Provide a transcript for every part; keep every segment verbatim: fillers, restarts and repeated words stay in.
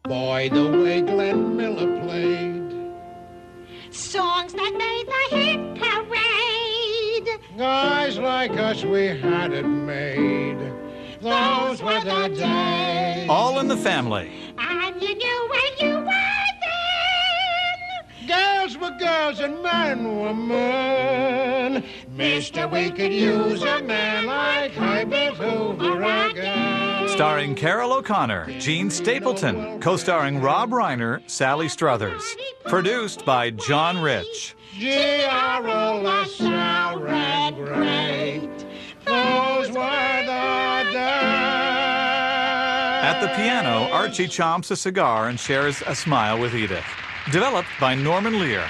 Boy, the way Glenn Miller played. Songs that made the hit parade. Guys like us, we had it made. Those were the days. All in the Family. And you knew where you were then. Girls were girls and men were men. Mister, we could use a man like Herbert Hoover again. Starring Carol O'Connor, Gene Stapleton. Co-starring Rob Reiner, Sally Struthers. Produced by John Rich. G R O LaSalle ran great. Those were the days. At the piano, Archie chomps a cigar and shares a smile with Edith. Developed by Norman Lear.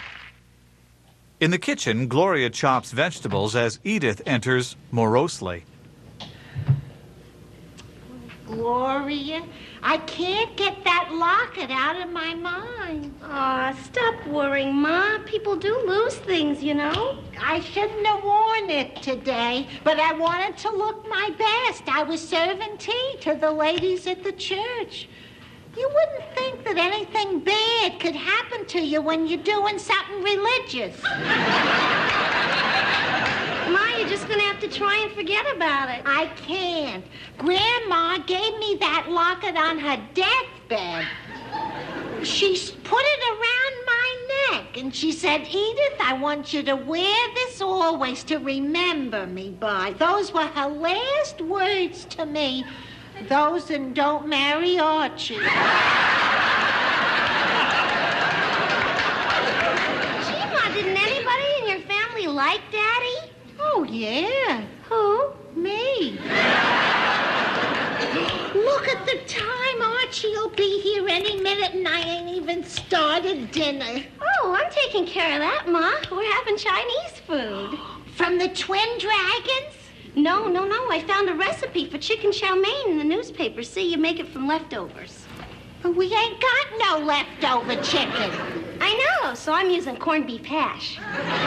In the kitchen, Gloria chops vegetables as Edith enters morosely. Gloria, I can't get that locket out of my mind. Aw, stop worrying, Ma. People do lose things, you know. I shouldn't have worn it today, but I wanted to look my best. I was serving tea to the ladies at the church. You wouldn't think that anything bad could happen to you when you're doing something religious. Ma, you're just gonna have to try and forget about it. I can't. Grandma gave me that locket on her deathbed. She put it around my neck, and she said, Edith, I want you to wear this always to remember me by. Those were her last words to me. Those and don't marry Archie. Gee, Ma, didn't anybody in your family like Daddy? Oh, yeah. Who? Me. Look at the time. Archie'll be here any minute, and I ain't even started dinner. Oh, I'm taking care of that, Ma. We're having Chinese food. From the Twin Dragons? No, no, no. I found a recipe for chicken chow mein in the newspaper. See, you make it from leftovers. But we ain't got no leftover chicken. I know, so I'm using corned beef hash.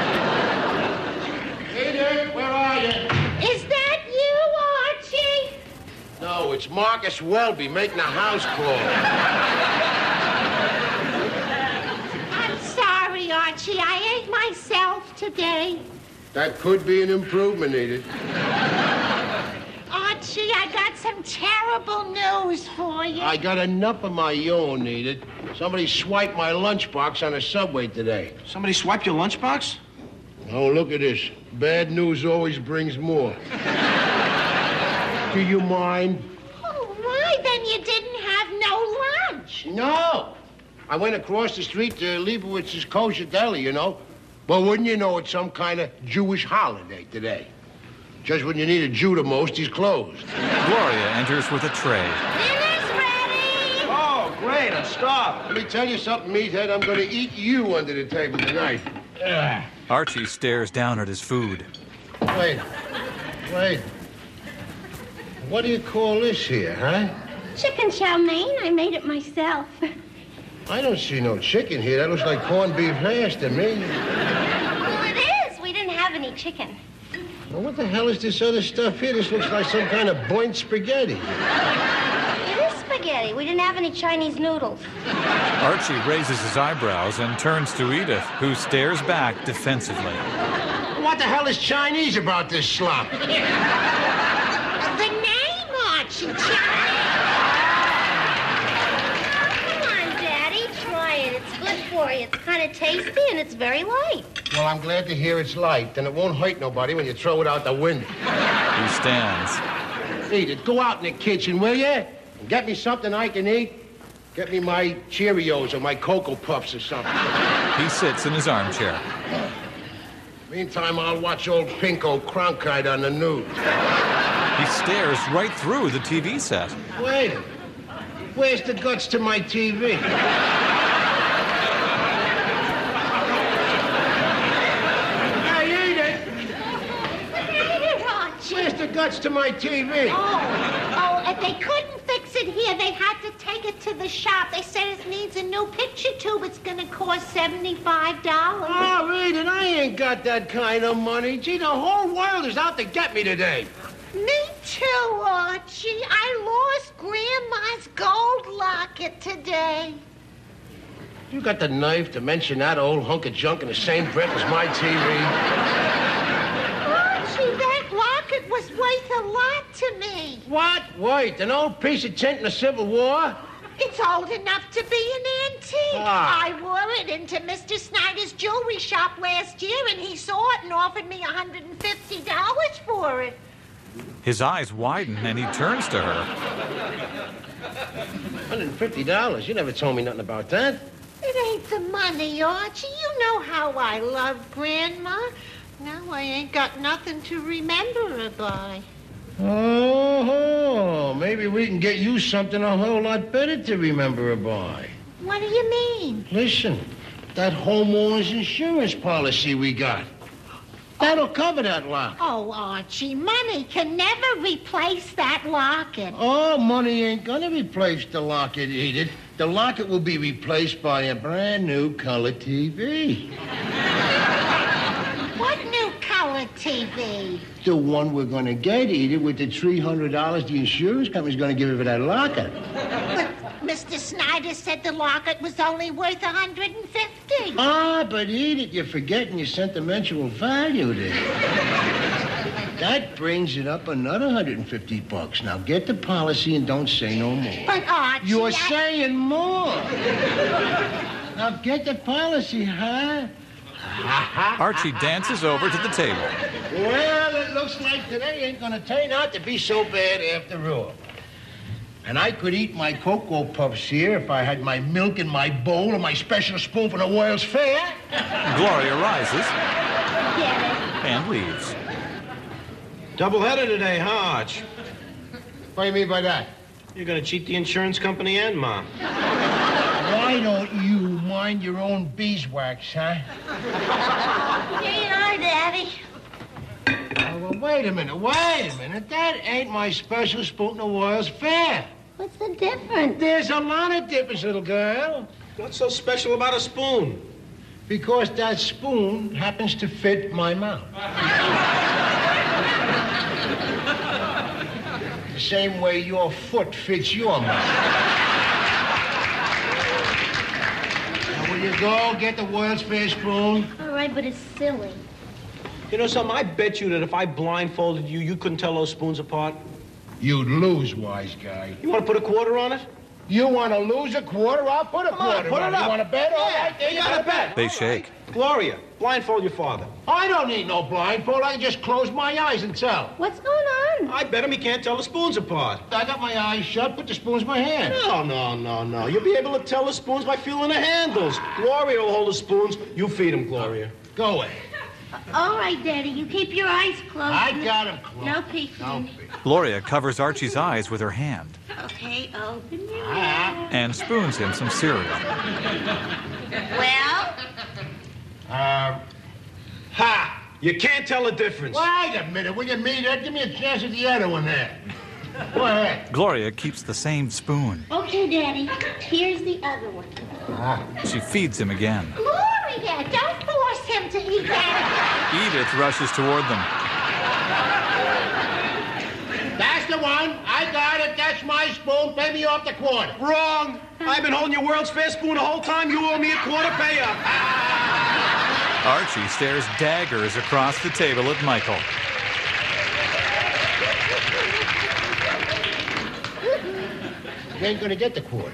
Edith, where are you? Is that you, Archie? No, it's Marcus Welby making a house call. I'm sorry, Archie. I ain't myself today. That could be an improvement, Edith. Archie, I got some terrible news for you. I got enough of my own, Edith. Somebody swiped my lunchbox on a subway today. Somebody swiped your lunchbox? Oh, look at this. Bad news always brings more. Do you mind? Oh, why? Then you didn't have no lunch. No. I went across the street to Leibowitz's Kosher Deli, you know. Well, wouldn't you know, it's some kind of Jewish holiday today. Just when you need a Jew the most, he's closed. Gloria enters with a tray. Dinner's ready. Oh, great. I'm starved. Let me tell you something, meathead. I'm going to eat you under the table tonight. Ugh. Archie stares down at his food. Wait. Wait. What do you call this here, huh? Chicken chow mein. I made it myself. I don't see no chicken here. That looks like corned beef hash to me. Well, it is. We didn't have any chicken. Well, what the hell is this other stuff here? This looks like some kind of burnt spaghetti. It is spaghetti. We didn't have any Chinese noodles. Archie raises his eyebrows and turns to Edith, who stares back defensively. What the hell is Chinese about this slop? The name, Archie. Chinese. It's good for you. It's kind of tasty and it's very light. Well, I'm glad to hear it's light. Then it won't hurt nobody when you throw it out the window. He stands. Edith, go out in the kitchen, will you? And get me something I can eat. Get me my Cheerios or my Cocoa Puffs or something. He sits in his armchair. Meantime, I'll watch old Pinko Cronkite on the news. He stares right through the T V set. Wait. Where's the guts to my T V? Where's the guts to my T V? Oh, oh, if they couldn't fix it here, they had to take it to the shop. They said it needs a new picture tube. It's going to cost seventy-five dollars. Oh, read it. I ain't got that kind of money. Gee, the whole world is out to get me today. Me too, Archie. I lost Grandma's gold locket today. You got the nerve to mention that old hunk of junk in the same breath as my T V? Archie, that locket was worth a lot to me. What? Wait, an old piece of tin in the Civil War? It's old enough to be an antique. Ah. I wore it into Mister Snyder's jewelry shop last year, and he saw it and offered me one hundred fifty dollars for it. His eyes widen and he turns to her. one hundred fifty dollars? You never told me nothing about that. It ain't the money, Archie. You know how I love Grandma. Now I ain't got nothing to remember her by. Oh, maybe we can get you something a whole lot better to remember her by. What do you mean? Listen, that homeowner's insurance policy we got. That'll cover that locket. Oh, Archie, money can never replace that locket. Oh, money ain't gonna replace the locket, Edith. The locket will be replaced by a brand new color T V. What new color T V? The one we're gonna get, Edith, with the three hundred dollars the insurance company's gonna give her for that locket. But Mister Snyder said the locket was only worth one hundred fifty. Ah, but Edith, you're forgetting your sentimental value there. That brings it up another one hundred fifty bucks. Now get the policy and don't say no more. But Archie, You're I... saying more. Now get the policy, huh? Archie dances over to the table. Well, it looks like today ain't gonna turn out to be so bad after all. And I could eat my Cocoa Puffs here if I had my milk in my bowl and my special spoon for the World's Fair. Gloria rises Get it. and leaves. Double-header today, huh, Arch? What do you mean by that? You're gonna cheat the insurance company and Ma. Why don't you mind your own beeswax, huh? Here you are, Daddy. Oh, well, wait a minute, wait a minute. That ain't my special spoon to World's Fair. What's the difference? There's a lot of difference, little girl. What's so special about a spoon? Because that spoon happens to fit my mouth. The same way your foot fits your mouth. Now, will you go get the World's Fair spoon? All right, but it's silly. You know something? I bet you that if I blindfolded you, you couldn't tell those spoons apart. You'd lose, wise guy. You want to put a quarter on it? You want to lose a quarter? I'll put a Come on, quarter put on it You up. want to bet? All Yeah, right, there you you got go. a bet. They All shake. right. Gloria, blindfold your father. I don't need no blindfold. I can just close my eyes and tell. What's going on? I bet him he can't tell the spoons apart. I got my eyes shut, put the spoons in my hand. No, no, no, no. You'll be able to tell the spoons by feeling the handles. Gloria will hold the spoons. You feed him, Gloria. Go away. All right, Daddy, you keep your eyes closed. I got him closed. No peeking. No peeking. Gloria covers Archie's eyes with her hand Okay, open your Ah. mouth. and spoons him some cereal. Well, Uh, Ha! You can't tell the difference. wait a minute. Will you mean that? Give me a chance at the other one there. Go ahead. Gloria keeps the same spoon. okay, Daddy. Here's the other one. She feeds him again. Gloria, don't force him to eat that. Edith rushes toward them. That's the one. I got it. That's my spoon. Pay me off the quarter. Wrong. I've been holding your World's Fair spoon the whole time. You owe me a quarter pay up. Archie stares daggers across the table at Michael. You ain't gonna get the quarter.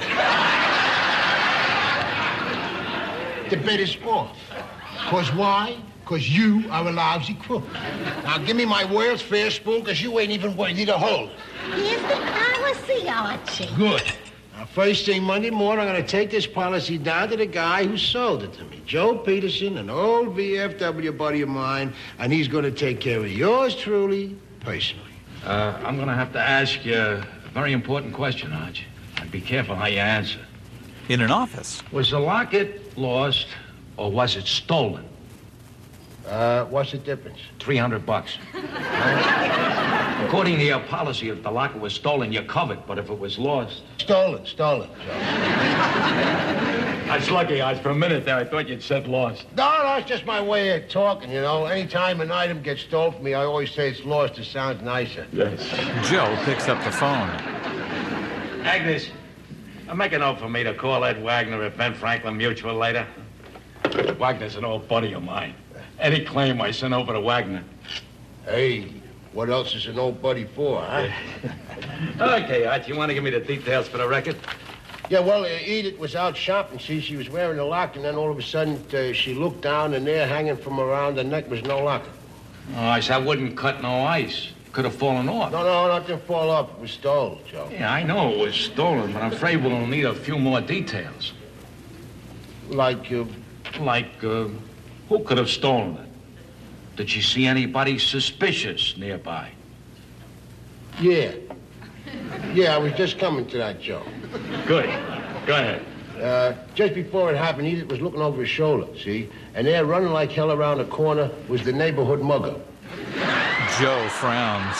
The bet is off. Cause why? Cause you are a lousy crook. Now give me my World's Fair spoon, cause you ain't even worthy to hold it. Here's the policy, Archie. Good. Now, first thing Monday morning, I'm going to take this policy down to the guy who sold it to me, Joe Peterson, an old V F W buddy of mine, and he's going to take care of yours truly, personally. Uh, I'm going to have to ask you a very important question, Arch. And be careful how you answer. In an office, Was the locket lost or was it stolen? Uh, what's the difference? three hundred bucks. According to your policy, if the locket was stolen, you're covered. But if it was lost... Stolen, stolen, Joe. That's lucky, Arch. For a minute there, I thought you'd said lost. No, no, it's just my way of talking, you know. Anytime an item gets stolen from me, I always say it's lost. It sounds nicer. Yes. Joe picks up the phone. Agnes, make a note for me to call Ed Wagner at Ben Franklin Mutual later. Wagner's an old buddy of mine. Any claim I sent over to Wagner. Hey, what else is an old buddy for, huh? Okay, Art, you want to give me the details for the record? Yeah, well, uh, Edith was out shopping. See, she was wearing a lock, and then all of a sudden uh, she looked down, and there, hanging from around her neck, was no locket. Oh, I said I wouldn't cut no ice. Could have fallen off. No, no, nothing fall off. It was stolen, Joe. Yeah, I know it was stolen, but I'm afraid we'll need a few more details. Like, uh, Like, uh, who could have stolen it? Did you see anybody suspicious nearby? yeah. Yeah, I was just coming to that, Joe. Good. Go ahead. Uh, just before it happened, Edith was looking over his shoulder, see? And there, running like hell around the corner, was the neighborhood mugger. Joe frowns.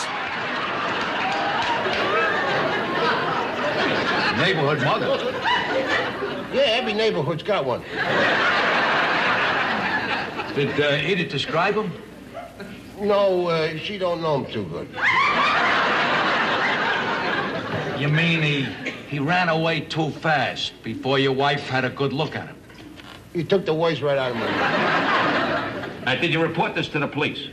Neighborhood mugger? Yeah, every neighborhood's got one. Did uh, Edith describe him? No, uh, she don't know him too good. You mean he, he ran away too fast before your wife had a good look at him? He took the words right out of my mouth. Uh, did you report this to the police?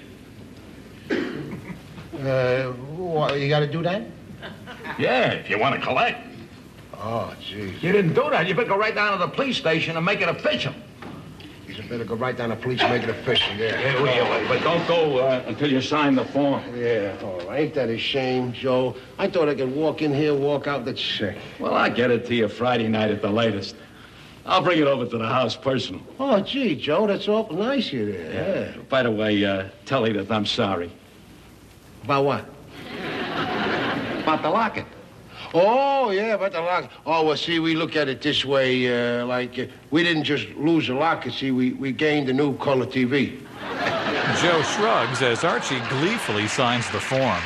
Uh, what, you gotta do that? Yeah, if you want to collect. Oh, gee. You didn't do that. You better go right down to the police station and make it official. You better go right down to police and make it official, yeah. Yeah, well, but don't go uh, until you sign the form. Yeah, oh, ain't that a shame, Joe? I thought I could walk in here, walk out, that's sick. Well, I'll get it to you Friday night at the latest. I'll bring it over to the house personal. Oh, gee, Joe, that's awful nice of you there. Yeah. By the way, uh, tell Edith I'm sorry. About what? About the locket. Oh, yeah, about the locket. Oh, well, see, we look at it this way, uh, like, uh, we didn't just lose a locket, see, we, we gained a new color T V. Joe shrugs as Archie gleefully signs the form.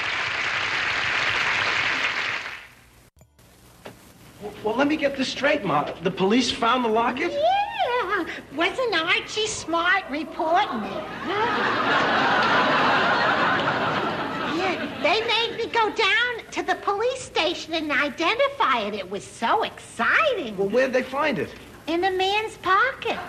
Well, let me get this straight, Ma. The police found the locket? Yeah. Wasn't Archie smart reporting it? Yeah, they made me go down to the police station and identify it. It was so exciting. Well, where'd they find it? In a man's pocket.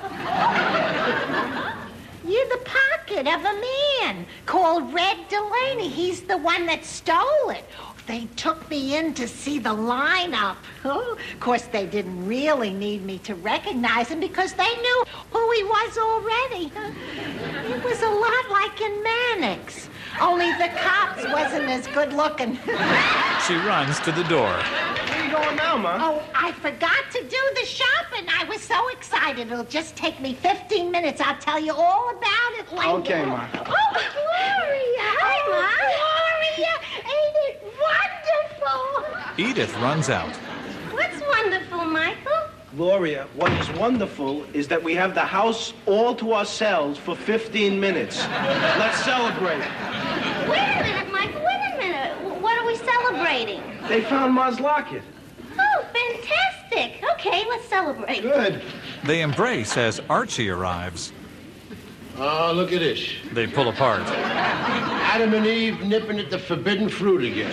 Yeah, the pocket of a man called Red Delaney. He's the one that stole it. They took me in to see the lineup. Oh, of course, they didn't really need me to recognize him because they knew who he was already. It was a lot like in Mannix. Only the cops wasn't as good looking. She runs to the door. Where are you going now, Ma? Oh, I forgot to do the shopping. I was so excited. It'll just take me fifteen minutes. I'll tell you all about it later. Okay, Ma. Oh, Gloria. Hi, Ma. Gloria. Ain't it wonderful? Edith runs out. What's wonderful, Michael? Gloria, what is wonderful is that we have the house all to ourselves for fifteen minutes. Let's celebrate. Wait a minute, Michael. Wait a minute. W- What are we celebrating? They found Ma's locket. Oh, fantastic. Okay, let's celebrate. Good. They embrace as Archie arrives. Oh, look at this. They pull apart. Adam and Eve nipping at the forbidden fruit again.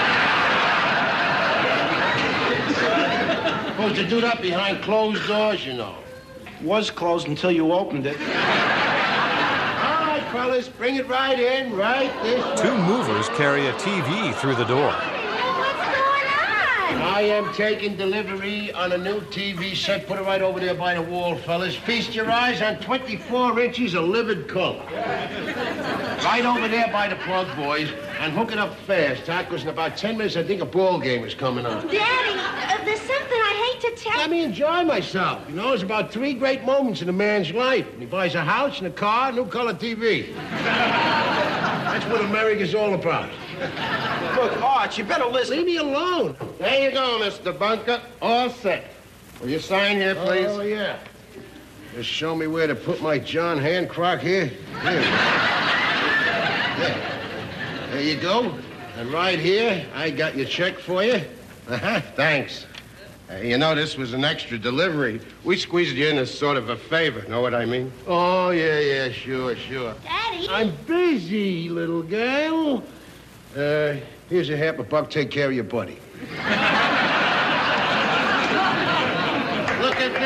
Supposed to do that behind closed doors, you know. Was closed until you opened it. All right, fellas, bring it right in, right this way. Two movers carry a T V through the door. What's going on? I am taking delivery on a new T V set. Put it right over there by the wall, fellas. Feast your eyes on twenty-four inches of livid color. Right over there by the plug, boys. And hook it up fast, huh? Because in about ten minutes, I think a ball game is coming on. Daddy, uh, there's something I hate to tell Let me enjoy myself. You know, it's about three great moments in a man's life. He buys a house and a car, a new color T V. That's what America's all about. Look, Arch, you better listen. Leave me alone. There you go, Mister Bunker. All set. Will you sign here, please? Oh, yeah. Just show me where to put my John Hancock here. Here. There. There you go. And right here, I got your check for you. Uh-huh, thanks. Uh, you know, this was an extra delivery. We squeezed you in as sort of a favor. Know what I mean? Oh, yeah, yeah, sure, sure. Daddy. I'm busy, little girl. Uh, here's a half a buck. Take care of your buddy.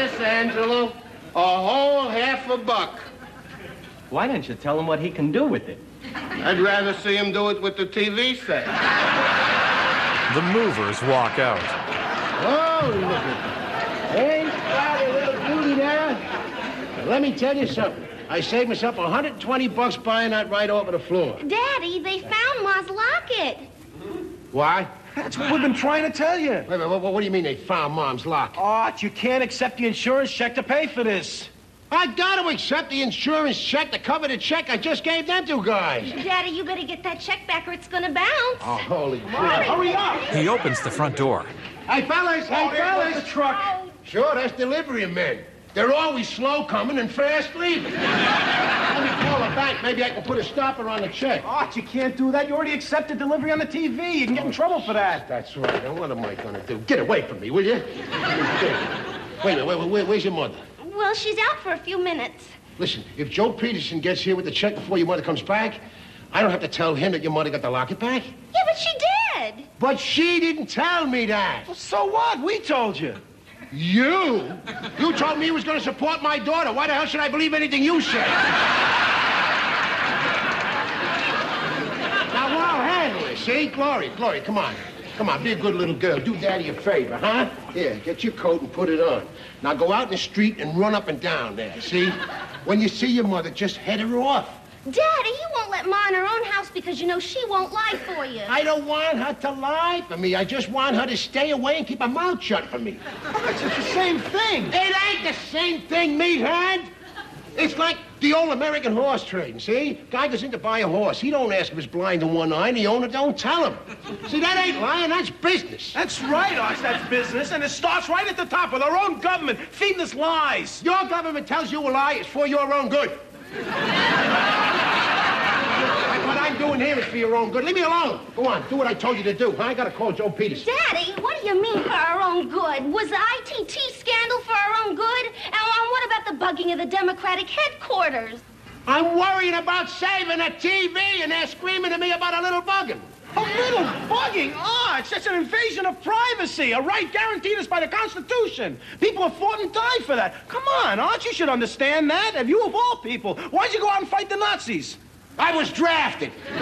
this, Angelo? A whole half a buck. Why didn't you tell him what he can do with it? I'd rather see him do it with the T V set. The movers walk out. Oh, look at that. Ain't that a little beauty there? Now, let me tell you something. I saved myself one hundred twenty bucks buying that right over the floor. Daddy, they found Ma's locket. Why? That's what we've been trying to tell you. Wait, wait, what, what do you mean they found Mom's locket? Art, you can't accept the insurance check to pay for this. I got to accept the insurance check to cover the check I just gave them two guys. Daddy, you better get that check back or it's gonna bounce. Oh, holy crap. Hurry up! He opens the front door. Hey, fellas, hey, Oh, there fellas. goes the truck. Sure, that's delivery men. They're always slow coming and fast leaving. Let me call the bank. Maybe I can put a stopper on the check. Art, you can't do that. You already accepted delivery on the T V. You can get in trouble for that. That's right. Now, what am I going to do? Get away from me, will you? Wait a minute. Wait, wait, wait, where's your mother? Well, she's out for a few minutes. Listen, if Joe Peterson gets here with the check before your mother comes back, I don't have to tell him that your mother got the locket back. Yeah, but she did. But she didn't tell me that. Well, so what? We told you. You? You told me you was going to support my daughter. Why the hell should I believe anything you say? Now, I'll handle it, see? Gloria, Gloria, come on. Come on, be a good little girl. Do Daddy a favor, huh? Here, get your coat and put it on. Now go out in the street and run up and down there, see? When you see your mother, just head her off. Daddy, you won't let Ma in her own house because you know she won't lie for you. I don't want her to lie for me. I just want her to stay away and keep her mouth shut for me. It's just the same thing. It ain't the same thing, meathead. It's like the old American horse trading, see? Guy goes in to buy a horse. He don't ask if he's blind in one eye, and the owner don't tell him. See, that ain't lying, that's business. That's right, Art. That's business, and it starts right at the top with our own government feeding us lies. Your government tells you a lie, it's for your own good. What I'm doing here is for your own good. Leave me alone. Go on, do what I told you to do. Huh? I gotta call Joe Peterson. Daddy, what do you mean for our own good? Was the I T T scandal for our own good? And what about the bugging of the Democratic headquarters? I'm worrying about saving a T V, and they're screaming at me about a little bugging. A little bugging, Art. That's an invasion of privacy, a right guaranteed us by the Constitution. People have fought and died for that. Come on, Art, you should understand that. Have you of all people? Why'd you go out and fight the Nazis? I was drafted. Get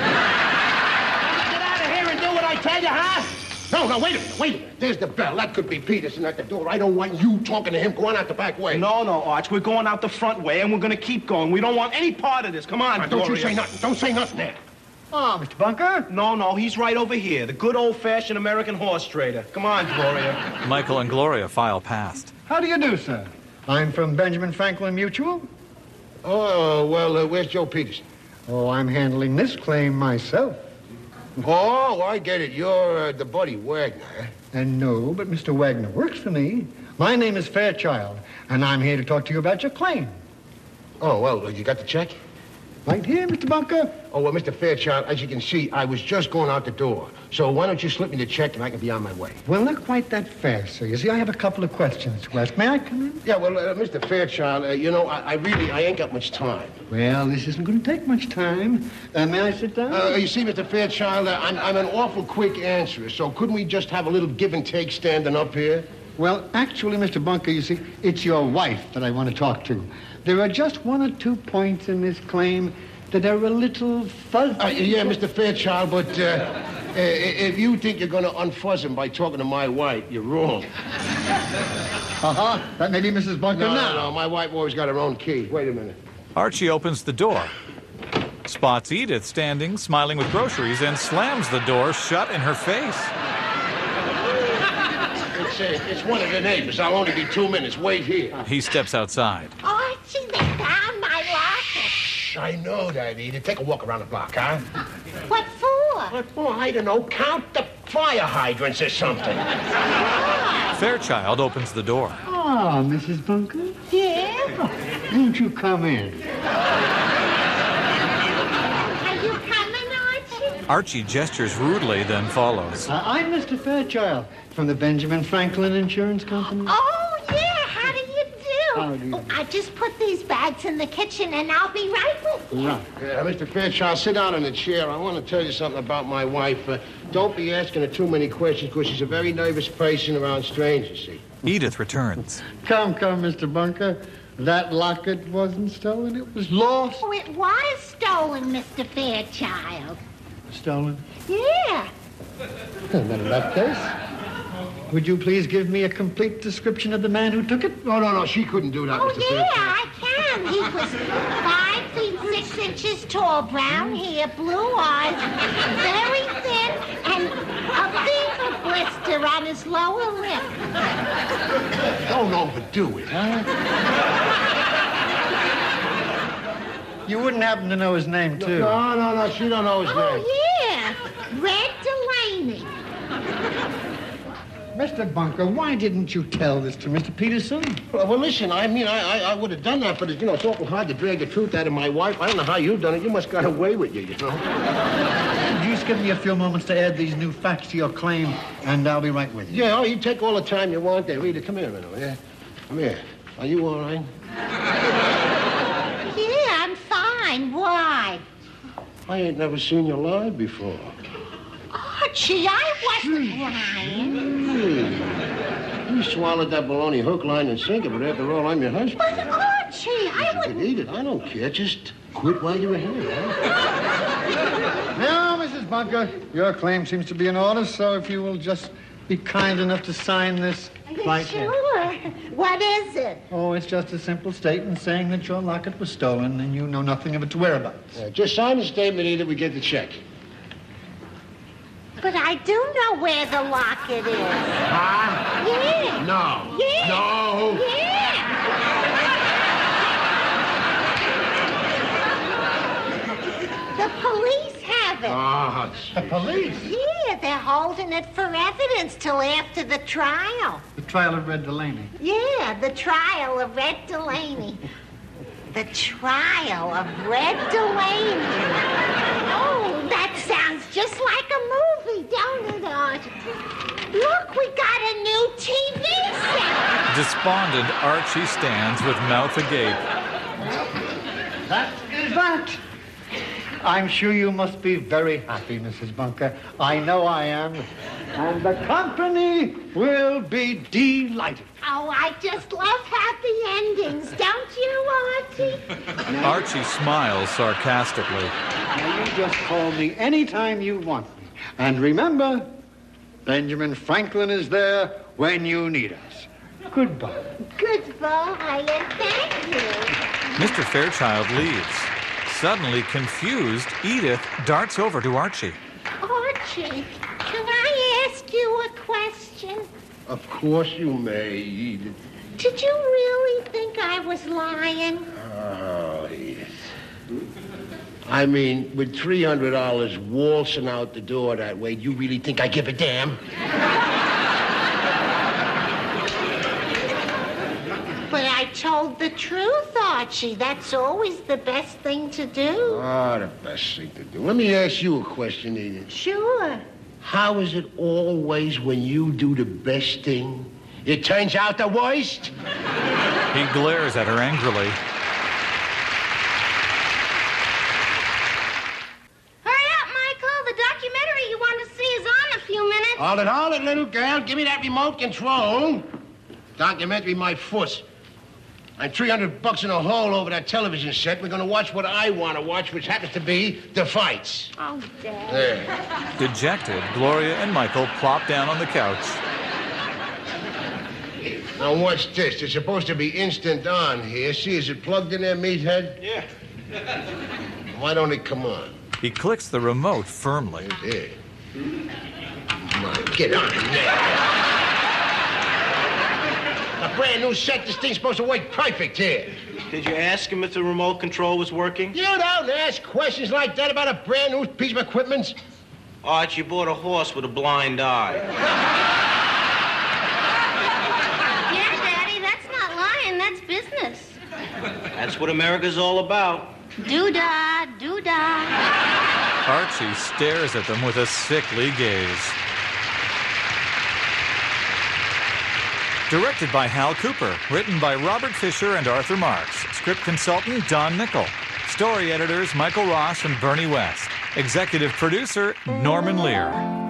out of here and do what I tell you, huh? No, no, wait a minute, wait a minute. There's the bell. That could be Peterson at the door. I don't want you talking to him. Go on out the back way. No, no, Arch. We're going out the front way, and we're going to keep going. We don't want any part of this. Come on, Now, don't you Gloria. say nothing. Don't say nothing there. Oh, Mister Bunker? No, no, he's right over here. The good old-fashioned American horse trader. Come on, Gloria. Michael and Gloria file past. How do you do, sir? I'm from Benjamin Franklin Mutual. Oh, well, uh, where's Joe Peterson? Oh, I'm handling this claim myself. Oh, I get it. You're uh, the Buddy Wagner. Huh? And no, but Mister Wagner works for me. My name is Fairchild, and I'm here to talk to you about your claim. Oh, well, uh, you got the check? Right here, Mister Bunker. Oh, well, Mister Fairchild, as you can see, I was just going out the door. So why don't you slip me the check and I can be on my way? Well, not quite that fast, sir. You see, I have a couple of questions to ask. May I come in? Yeah, well, uh, Mister Fairchild, uh, you know, I, I really, I ain't got much time. Well, this isn't going to take much time. Uh, may I sit down? Uh, you see, Mister Fairchild, uh, I'm, I'm an awful quick answerer, so couldn't we just have a little give and take standing up here? Well, actually, Mister Bunker, you see, it's your wife that I want to talk to. There are just one or two points in this claim that are a little fuzzy. Uh, yeah, Mister Fairchild, but uh, uh, if you think you're going to unfuzz him by talking to my wife, you're wrong. Uh-huh. That may be Missus Bunker No, now. no, no, my wife always got her own key. Wait a minute. Archie opens the door, spots Edith standing, smiling with groceries, and slams the door shut in her face. It's, uh, it's one of the neighbors. I'll only be two minutes. Wait here. He steps outside. Archie, they found my locket. Shh, I know that, Edith. Take a walk around the block, huh? What for? What for? I don't know. Count the fire hydrants or something. Fairchild opens the door. Ah, Missus Bunker? Yeah? Won't you come in? Are you coming, Archie? Archie gestures rudely, then follows. Uh, I'm Mister Fairchild from the Benjamin Franklin Insurance Company. Oh, yeah. How do you do? How do you Oh, I just put these bags in the kitchen, and I'll be right with you. Right. Uh, Mister Fairchild, sit down in the chair. I want to tell you something about my wife. Uh, don't be asking her too many questions, because she's a very nervous person around strangers, see. Edith returns. Come, come, Mister Bunker. That locket wasn't stolen. It was lost. Oh, it was stolen, Mister Fairchild. Stolen? Yeah. Then in that case, would you please give me a complete description of the man who took it? No, no, no, she couldn't do that, Oh, Mister yeah, Fairchild. I can. He was five feet six inches tall, brown hair, blue eyes, very thin, and a fever blister on his lower lip. Don't overdo it, huh? You wouldn't happen to know his name, too. No, no, no, she don't know his name. Oh, yeah. Red Delaney. Mister Bunker, why didn't you tell this to Mister Peterson? Well, well, listen, I mean, I, I, I would have done that, but, you know, it's awful hard to drag the truth out of my wife. I don't know how you've done it. You must got away with you, you know. Could you just give me a few moments to add these new facts to your claim, and I'll be right with you. Yeah, oh, you take all the time you want there. Rita, come here a minute, yeah? Come here. Are you all right? Yeah, I'm fine. Why? I ain't never seen you lie before. Archie, I wasn't lying. Hmm. You swallowed that baloney hook, line, and sinker, but after all, I'm your husband. But Archie, I You wouldn't... can eat it. I don't care. Just quit while you're ahead, huh? Now, Missus Bunker, your claim seems to be in order, so if you will just be kind enough to sign this right here. Sure. What is it? Oh, it's just a simple statement saying that your locket was stolen and you know nothing of its whereabouts. Yeah, just sign the statement, either we get the check. But I do know where the locket is. Huh? Yeah. No. Yeah. No. Yeah. The police have it. Ah, The police? Yeah, they're holding it for evidence till after the trial. The trial of Red Delaney. Yeah, the trial of Red Delaney. The trial of Red Delaney. Oh, that sounds just like a movie, don't it, Art? Look, we got a new T V set. Despondent, Archie stands with mouth agape. That is that. I'm sure you must be very happy, Missus Bunker. I know I am. And the company will be delighted. Oh, I just love happy endings, don't you, Archie? Archie smiles sarcastically. Now, you just call me anytime you want me. And remember, Benjamin Franklin is there when you need us. Goodbye. Goodbye, and thank you. Mister Fairchild leaves. Suddenly confused, Edith darts over to Archie. Archie, can I ask you a question? of course you may, Edith. Did you really think I was lying? Oh, Edith. I mean, with three hundred dollars waltzing out the door that way, do you really think I give a damn? But I told the truth, Archie. That's always the best thing to do. Oh, the best thing to do. Let me ask you a question, Edith. Sure. How is it always when you do the best thing, it turns out the worst? He glares at her angrily. Hurry up, Michael. The documentary you want to see is on in a few minutes. Hold it, hold it, little girl. Give me that remote control. Documentary my foot. And three hundred bucks in a hole over that television set. We're going to watch what I want to watch, which happens to be the fights. Oh, Dad. There. Dejected, Gloria and Michael plop down on the couch. Now watch this. It's supposed to be instant on here. See, is it plugged in there, meathead? Yeah. Why don't it come on? He clicks the remote firmly. There. Come on, get on there. A brand new set. This thing's supposed to work perfect here. Did you ask him if the remote control was working? You don't ask questions like that about a brand new piece of equipment. Arch, you bought a horse with a blind eye. Yeah, Daddy, that's not lying. That's business. That's what America's all about. Doo-dah, doo-dah. Archie stares at them with a sickly gaze. Directed by Hal Cooper. Written by Robert Fisher and Arthur Marks. Script consultant Don Nickel. Story editors Michael Ross and Bernie West. Executive producer Norman Lear.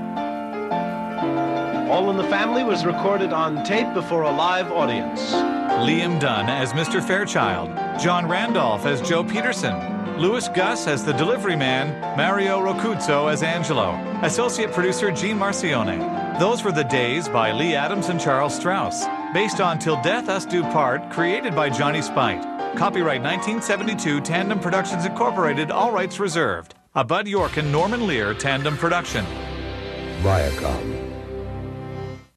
All in the Family was recorded on tape before a live audience. Liam Dunn as Mister Fairchild. John Randolph as Joe Peterson. Louis Gus as the delivery man. Mario Rocuzzo as Angelo. Associate producer Gene Marcione. Those Were the Days by Lee Adams and Charles Strauss. Based on Till Death Us Do Part, created by Johnny Spite. Copyright nineteen seventy-two, Tandem Productions Incorporated, all rights reserved. A Bud York and Norman Lear tandem production. Viacom.